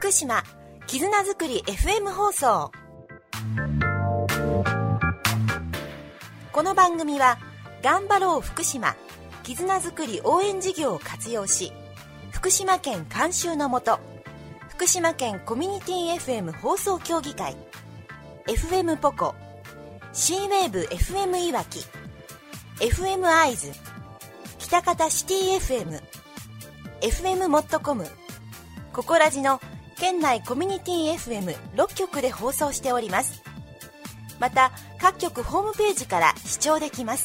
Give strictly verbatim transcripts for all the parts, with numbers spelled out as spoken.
福島絆づくり エフエム 放送。この番組は頑張ろう福島絆づくり応援事業を活用し、福島県監修のもと福島県コミュニティ エフエム 放送協議会、 エフエム ポコ、 シーウェーブ エフエム いわき、 エフエム アイズ、北方シティ エフエム、 エフエム モットコム、ココラジの県内コミュニティ エフエムろっ 局で放送しております。また各局ホームページから視聴できます。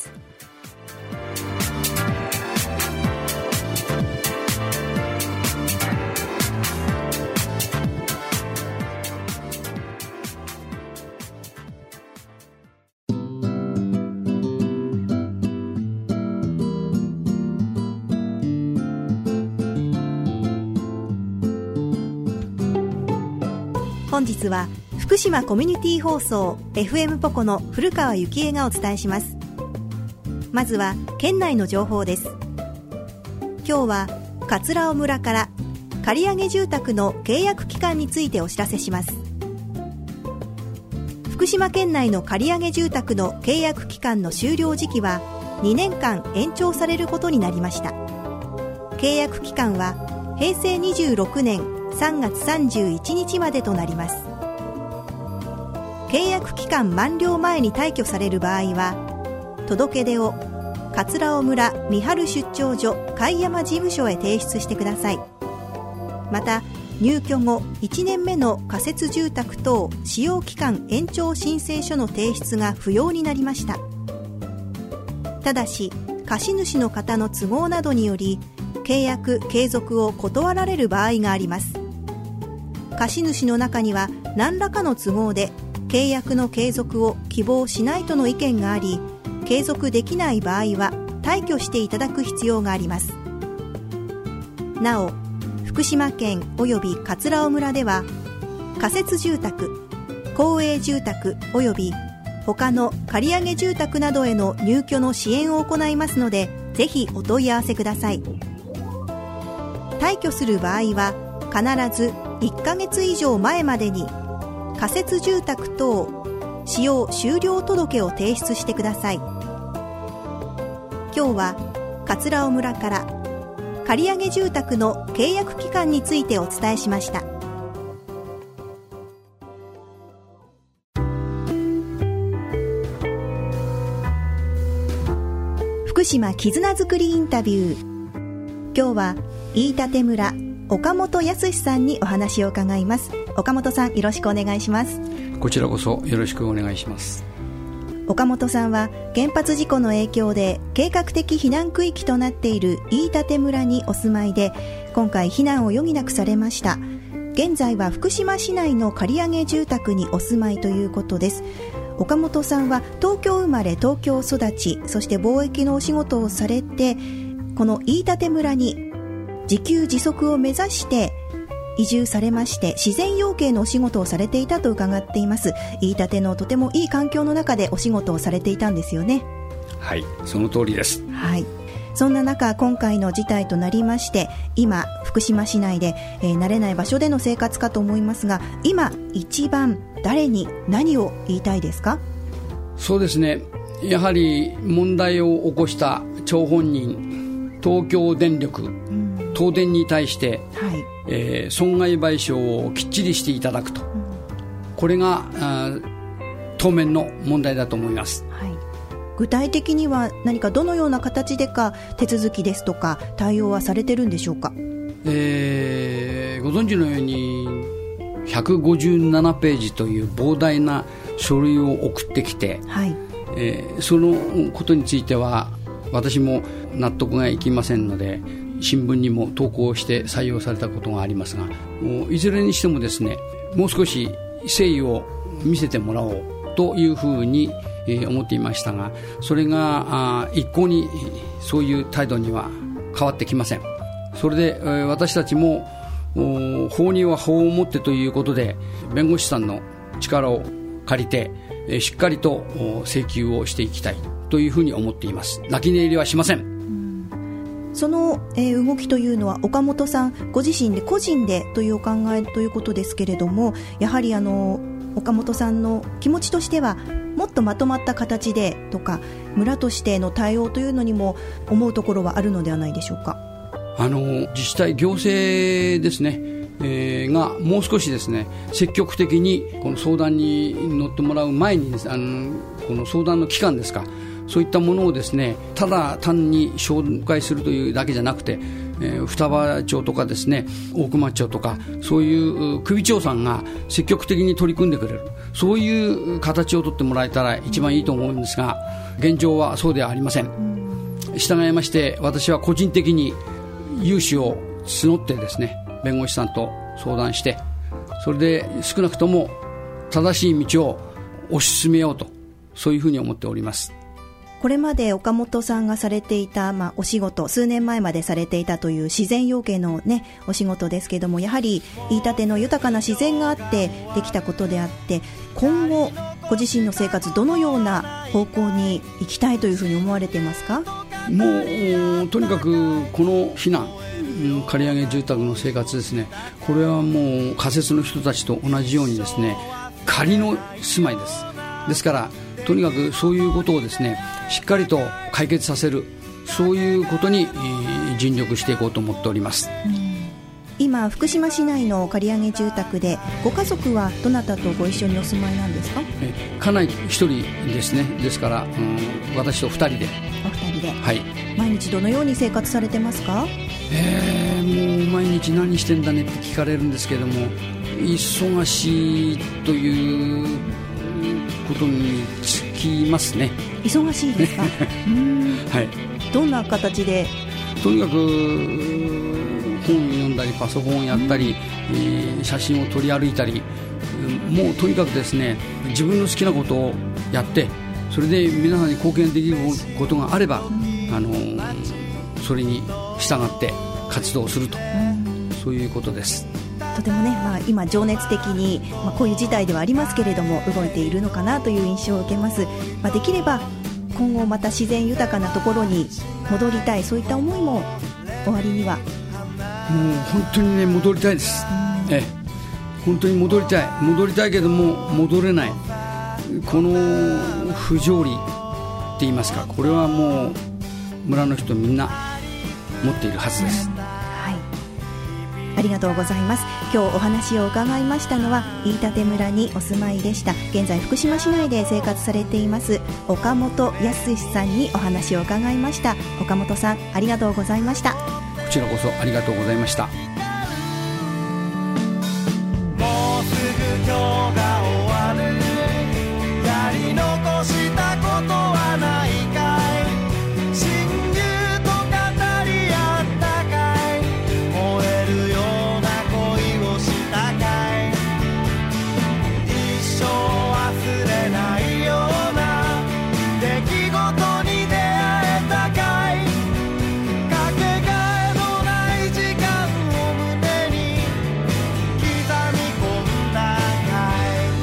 本日は福島コミュニティ放送 エフエム ポコの古川幸恵がお伝えします。まずは県内の情報です。今日は桂尾村から借上住宅の契約期間についてお知らせします。福島県内の借上住宅の契約期間の終了時期はにねんかん延長されることになりました。契約期間はへいせいにじゅうろくねんさんがつさんじゅういちにちまでとなります。契約期間満了前に退去される場合は、届け出を桂尾村三春出張所貝山事務所へ提出してください。また入居後いちねんめの仮設住宅等使用期間延長申請書の提出が不要になりました。ただし貸主の方の都合などにより契約継続を断られる場合があります。貸主の中には何らかの都合で契約の継続を希望しないとの意見があり、継続できない場合は退去していただく必要があります。なお福島県及び桂尾村では仮設住宅、公営住宅及び他の借上住宅などへの入居の支援を行いますので、ぜひお問い合わせください。退去する場合は必ずいっかげつ以上前までに仮設住宅等使用終了届を提出してください。今日は桂尾村から借上住宅の契約期間についてお伝えしました。福島絆づくりインタビュー。今日は飯舘村岡本康さんにお話を伺います。岡本さん、よろしくお願いします。 こちらこそよろしくお願いします。 岡本さんは原発事故の影響で計画的避難区域となっている飯舘村にお住まいで、今回避難を余儀なくされました。現在は福島市内の借上住宅にお住まいということです。岡本さんは東京生まれ東京育ち、そして貿易のお仕事をされて、この飯舘村に自給自足を目指して移住されまして、自然養鶏のお仕事をされていたと伺っています。飯舘のとてもいい環境の中でお仕事をされていたんですよね。 はい、その通りです。 はい、そんな中今回の事態となりまして、今福島市内で、えー、慣れない場所での生活かと思いますが、今一番誰に何を言いたいですか？ そうですね、やはり問題を起こした張本人東京電力、うん、東電に対して、はいえー、損害賠償をきっちりしていただくと、うん、これが当面の問題だと思います。 はい、具体的には何かどのような形でか手続きですとか対応はされてるんでしょうか？ えー、ご存知のようにひゃくごじゅうななページという膨大な書類を送ってきて、はいえー、そのことについては私も納得がいきませんので、新聞にも投稿して採用されたことがありますが、もういずれにしてもですね、もう少し誠意を見せてもらおうというふうに、えー、思っていましたが、それが一向にそういう態度には変わってきません。それで、えー、私たちも法には法をもってということで、弁護士さんの力を借りて、えー、しっかりと請求をしていきたいというふうに思っています。泣き寝入りはしません。 その、えー、動きというのは岡本さんご自身で個人でというお考えということですけれども、やはりあの岡本さんの気持ちとしてはもっとまとまった形でとか、村としての対応というのにも思うところはあるのではないでしょうか。 あの自治体行政ですね、えー、がもう少しですね積極的にこの相談に乗ってもらう前にです、あのこの相談の期間ですか、そういったものをですねただ単に紹介するというだけじゃなくて、えー、双葉町とかですね大熊町とかそういう首長さんが積極的に取り組んでくれる、そういう形を取ってもらえたら一番いいと思うんですが、現状はそうではありません。従いまして私は個人的に有志を募ってですね弁護士さんと相談して、それで少なくとも正しい道を推し進めようと、そういうふうに思っております。 これまで岡本さんがされていた、まあ、お仕事、数年前までされていたという自然養鶏の、ね、お仕事ですけども、やはり飯舘の豊かな自然があってできたことであって、今後ご自身の生活どのような方向に行きたいというふうに思われていますか？ もうとにかくこの避難、借り上げ住宅の生活ですね、これはもう仮設の人たちと同じようにですね仮の住まいです。ですからとにかくそういうことをですねしっかりと解決させる、そういうことに尽力していこうと思っております。 うん、今福島市内の借り上げ住宅でご家族はどなたとご一緒にお住まいなんですか？ え家内一人ですね。ですから、うん、私と二人で。 お二人で、 はい、 毎日どのように生活されてますか？ えー、もう毎日何してんだねって聞かれるんですけども、忙しいということにつきますね。 忙しいですか？うーん、はい、どんな形で？ とにかく本を読んだりパソコンをやったり、えー、写真を撮り歩いたり、もうとにかくですね自分の好きなことをやって、それで皆さんに貢献できることがあれば、あのそれに従って活動すると、そういうことです。 とてもね、まあ、今情熱的に、まあ、こういう事態ではありますけれども動いているのかなという印象を受けます。まあ、できれば今後また自然豊かなところに戻りたい、そういった思いも終わりには。 もう本当にね戻りたいです。ええ、本当に戻りたい戻りたいけども戻れない、この不条理って言いますか、これはもう村の人みんな持っているはずです。 ありがとうございます。今日お話を伺いましたのは飯舘村にお住まいでした、現在福島市内で生活されています岡本康さんにお話を伺いました。岡本さん、ありがとうございました。 こちらこそありがとうございました。 もうすぐ今日が終わる、やり残したことはないかい、親友と語り合ったかい、燃えるような恋をしたかい、一生忘れないような出来事に出会えたかい、かけがえのない時間を胸に刻み込んだかい。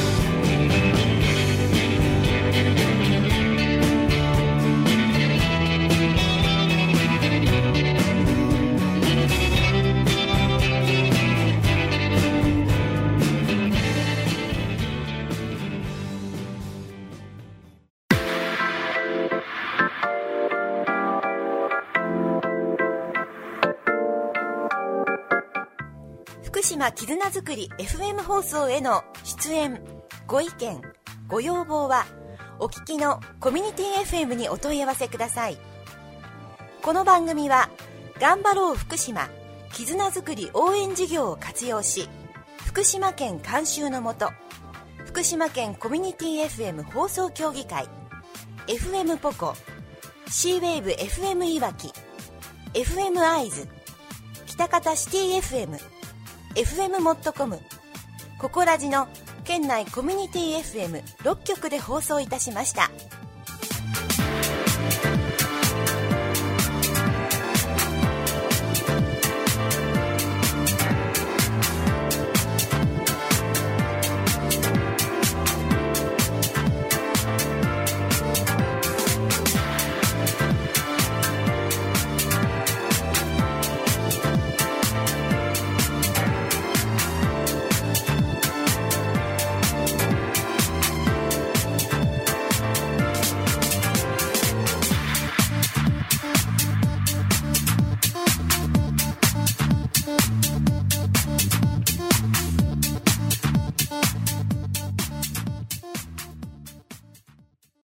福島絆づくり エフエム 放送への出演、ご意見、ご要望はお聞きのコミュニティ エフエム にお問い合わせください。この番組は頑張ろう福島絆づくり応援事業を活用し、福島県監修のもと、福島県コミュニティ エフエム 放送協議会、 エフエム ポコ、 シーウェーブ エフエム いわき、 エフエム アイズ、北方シティ エフエム、 エフエム モットコム、ココラジの県内コミュニティ エフエムろっきょくで放送いたしました。